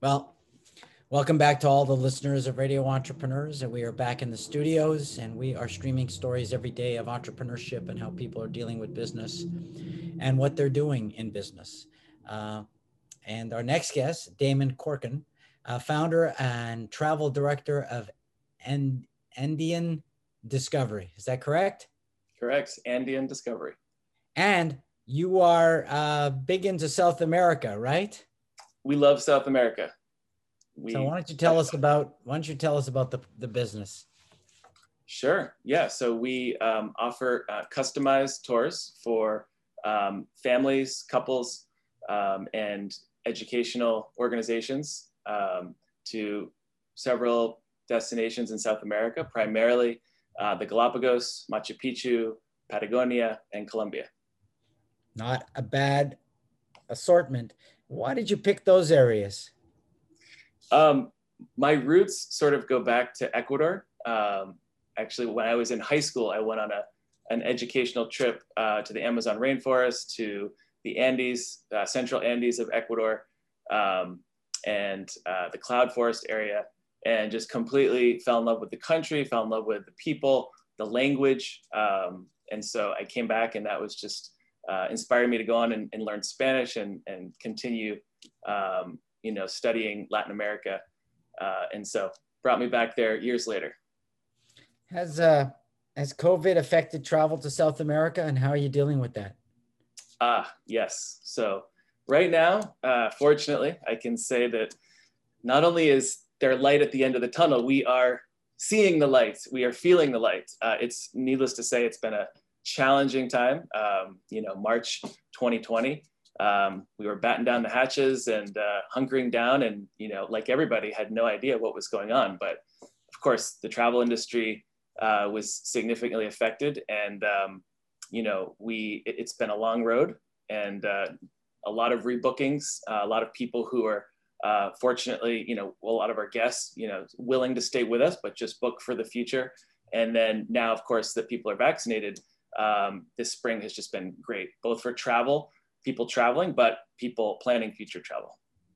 Well, welcome back to all the listeners of Radio Entrepreneurs. And we are back in the studios and we are streaming stories every day of entrepreneurship and how people are dealing with business and what they're doing in business. Uh, and our next guest, Damon Corkin, founder and travel director of Andean Discovery. Is that correct? Correct. Andean Discovery. And you are big into South America, right? We love South America. So why don't you tell us about the business? Sure. Yeah. So we offer customized tours for families, couples, and educational organizations to several destinations in South America, primarily the Galapagos, Machu Picchu, Patagonia, and Colombia. Not a bad assortment. Why did you pick those areas? My roots sort of go back to Ecuador. Actually, when I was in high school, I went on an educational trip to the Amazon rainforest, to the Andes, central Andes of Ecuador, and the cloud forest area, and just completely fell in love with the country, fell in love with the people, the language. And so I came back, and that was just inspired me to go on and learn Spanish and continue studying Latin America. And so brought me back there years later. Has COVID affected travel to South America, and how are you dealing with that? Yes. So right now, fortunately, I can say that not only is there light at the end of the tunnel, we are seeing the light, we are feeling the light. It's needless to say, it's been a challenging time. March 2020, we were batting down the hatches and hunkering down, and like everybody, had no idea what was going on. But of course, the travel industry was significantly affected, and it's been a long road, and a lot of rebookings, a lot of people who are fortunately, a lot of our guests, willing to stay with us, but just book for the future. And then now, of course, that people are vaccinated, this spring has just been great, both for travel, people traveling, but people planning future travel.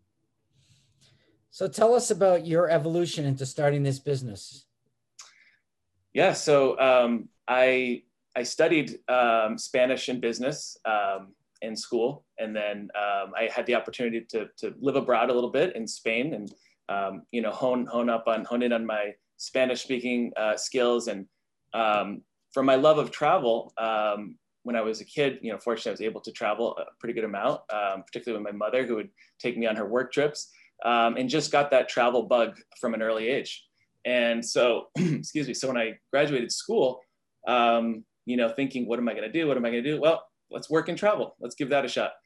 So tell us about your evolution into starting this business. Yeah, so I studied Spanish and business in school, and then I had the opportunity to live abroad a little bit in Spain, and hone in on my Spanish speaking skills. And from my love of travel, when I was a kid, fortunately I was able to travel a pretty good amount, particularly with my mother, who would take me on her work trips, and just got that travel bug from an early age. And so, excuse me. So when I graduated school, thinking, what am I going to do? What am I going to do? Well, let's work and travel. Let's give that a shot.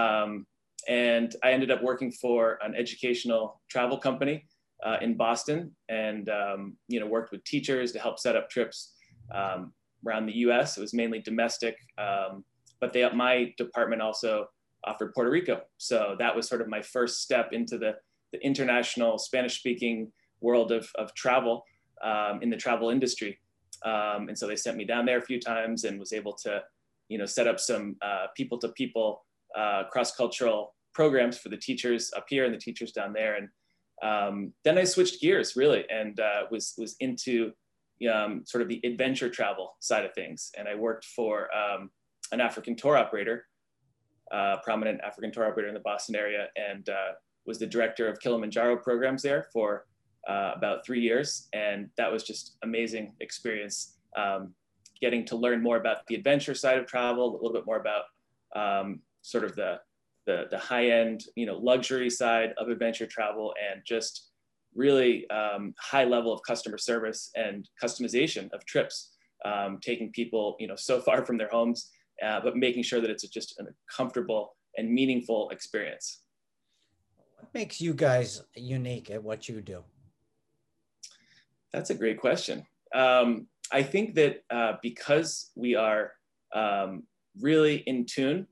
And I ended up working for an educational travel company in Boston, and worked with teachers to help set up trips around the U.S. It was mainly domestic, but my department also offered Puerto Rico. So that was sort of my first step into the international Spanish-speaking world of travel in the travel industry. And so they sent me down there a few times, and was able to, set up some people-to-people cross-cultural programs for the teachers up here and the teachers down there. And then I switched gears really, and was into sort of the adventure travel side of things. And I worked for an African tour operator, prominent African tour operator in the Boston area, and was the director of Kilimanjaro programs there for about 3 years. And that was just amazing experience, getting to learn more about the adventure side of travel, a little bit more about sort of the high-end, luxury side of adventure travel, and just really high level of customer service and customization of trips, taking people, so far from their homes, but making sure that it's just a comfortable and meaningful experience. What makes you guys unique at what you do? That's a great question. I think that because we are really in tune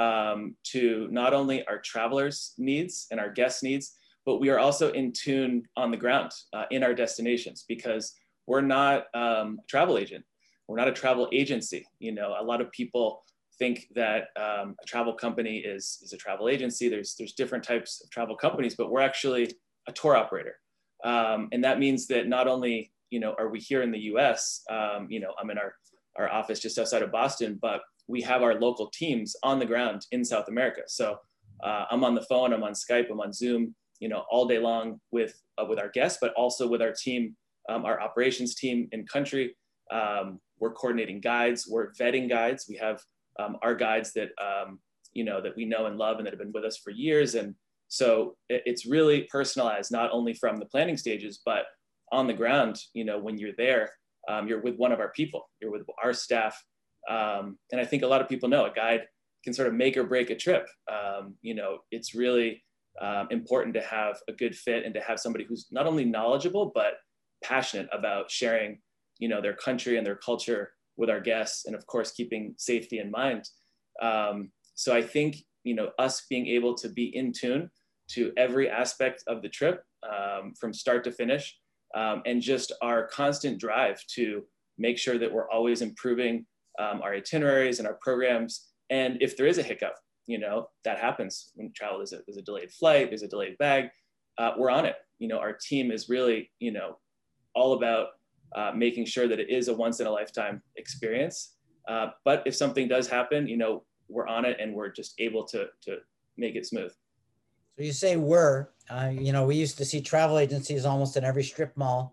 to not only our travelers' needs and our guests' needs, but we are also in tune on the ground in our destinations, because we're not a travel agent. We're not a travel agency. A lot of people think that a travel company is a travel agency. There's different types of travel companies, but we're actually a tour operator. And that means that not only, are we here in the US, I'm in our office just outside of Boston, but we have our local teams on the ground in South America. So I'm on the phone, I'm on Skype, I'm on Zoom, all day long with our guests, but also with our team, our operations team in country. We're coordinating guides, we're vetting guides. We have our guides that, that we know and love and that have been with us for years. And so it's really personalized, not only from the planning stages, but on the ground, when you're there, you're with one of our people, you're with our staff. And I think a lot of people know a guide can sort of make or break a trip. It's really important to have a good fit and to have somebody who's not only knowledgeable, but passionate about sharing, their country and their culture with our guests, and of course, keeping safety in mind. So I think, us being able to be in tune to every aspect of the trip from start to finish, and just our constant drive to make sure that we're always improving our itineraries and our programs. And if there is a hiccup, that happens when travel. There's a delayed flight, there's a delayed bag, we're on it. Our team is really, all about making sure that it is a once in a lifetime experience. But if something does happen, we're on it and we're just able to make it smooth. So you say we used to see travel agencies almost in every strip mall,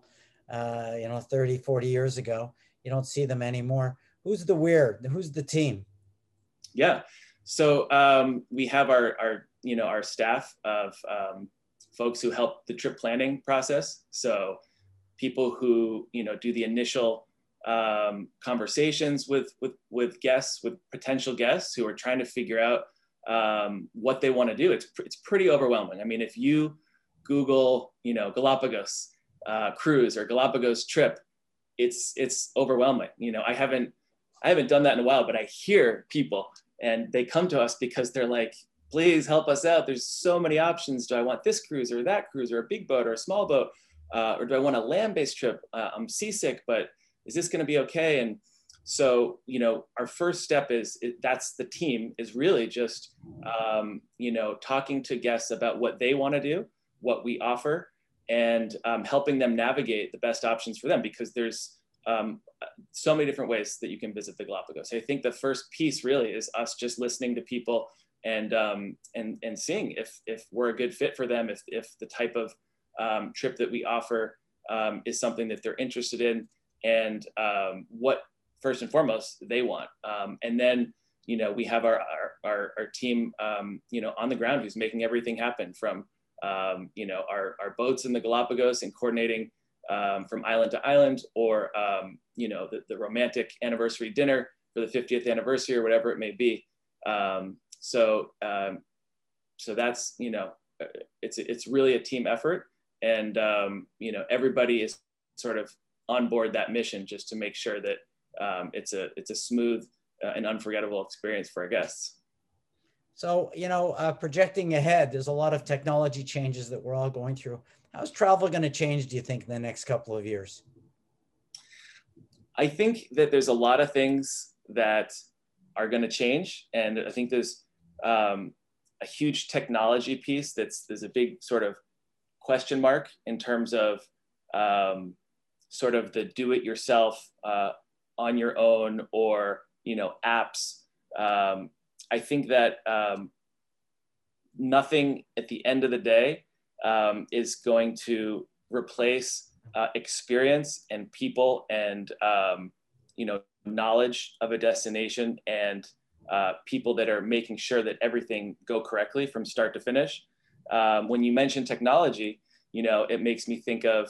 30, 40 years ago. You don't see them anymore. Who's the we're? Who's the team? Yeah. So we have our staff of folks who help the trip planning process. So people who, do the initial conversations with guests, with potential guests who are trying to figure out what they want to do. It's pretty overwhelming. I mean, if you Google, Galapagos cruise or Galapagos trip, it's overwhelming. I haven't done that in a while, but I hear people and they come to us because they're like, please help us out. There's so many options. Do I want this cruise or that cruise or a big boat or a small boat? Or do I want a land-based trip? I'm seasick, but is this going to be okay? And so, our first step that's the team is really just, talking to guests about what they want to do, what we offer, and helping them navigate the best options for them, because there's so many different ways that you can visit the Galapagos. I think the first piece really is us just listening to people and seeing if we're a good fit for them, if the type of trip that we offer is something that they're interested in, and what first and foremost they want. And then, we have our team, on the ground who's making everything happen from, our boats in the Galapagos and coordinating from island to island, or, the romantic anniversary dinner for the 50th anniversary or whatever it may be. So that's, it's really a team effort. And, everybody is sort of on board that mission just to make sure that it's a smooth and unforgettable experience for our guests. So, projecting ahead, there's a lot of technology changes that we're all going through. How's travel going to change, do you think, in the next couple of years? I think that there's a lot of things that are going to change. And I think there's a huge technology piece there's a big sort of question mark in terms of sort of the do-it-yourself on your own, or, apps. I think that nothing at the end of the day is going to replace experience and people and, knowledge of a destination, and people that are making sure that everything go correctly from start to finish. When you mention technology, it makes me think of,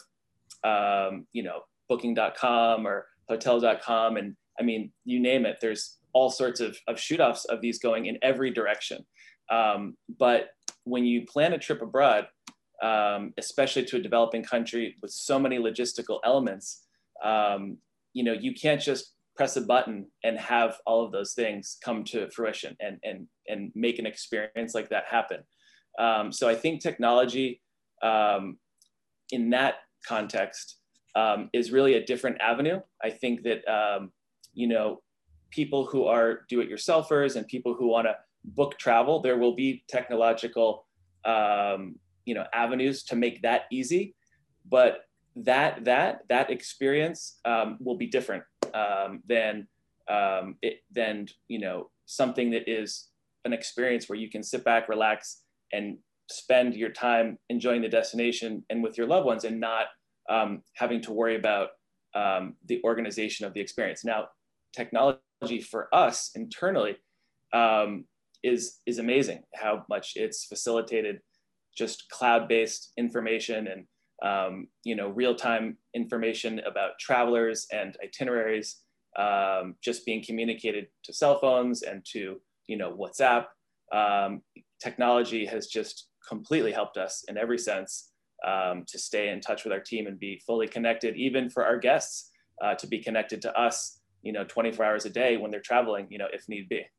booking.com or hotels.com. And I mean, you name it, there's all sorts of shoot-offs of these going in every direction. But when you plan a trip abroad, especially to a developing country with so many logistical elements, you can't just press a button and have all of those things come to fruition and make an experience like that happen. So I think technology in that context is really a different avenue. I think that, people who are do-it-yourselfers and people who want to book travel, there will be technological avenues to make that easy. But that experience will be different than something that is an experience where you can sit back, relax, and spend your time enjoying the destination and with your loved ones, and not having to worry about the organization of the experience. Now, technology for us internally is amazing. How much it's facilitated just cloud-based information and real-time information about travelers and itineraries just being communicated to cell phones and to WhatsApp. Technology has just completely helped us in every sense to stay in touch with our team and be fully connected, even for our guests to be connected to us 24 hours a day when they're traveling, if need be.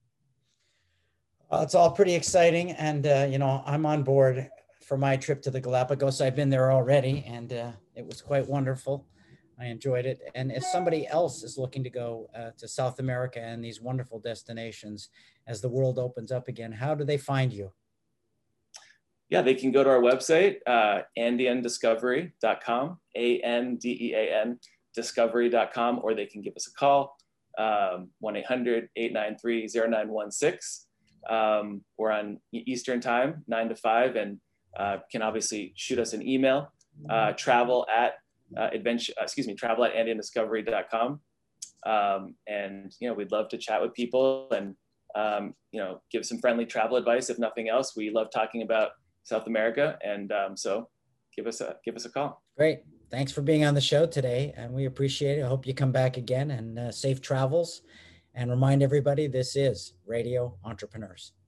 It's all pretty exciting, and I'm on board for my trip to the Galapagos. I've been there already, and it was quite wonderful. I enjoyed it. And if somebody else is looking to go to South America and these wonderful destinations as the world opens up again, how do they find you? Yeah, they can go to our website, andeandiscovery.com, ANDEAN discovery.com, or they can give us a call, 1-800-893-0916. We're on Eastern time, 9 to 5, and can obviously shoot us an email, travel at andeandiscovery.com. And we'd love to chat with people and give some friendly travel advice. If nothing else, we love talking about South America, and so give us a call. Great. Thanks for being on the show today, and we appreciate it. I hope you come back again, and safe travels. And remind everybody, this is Radio Entrepreneurs.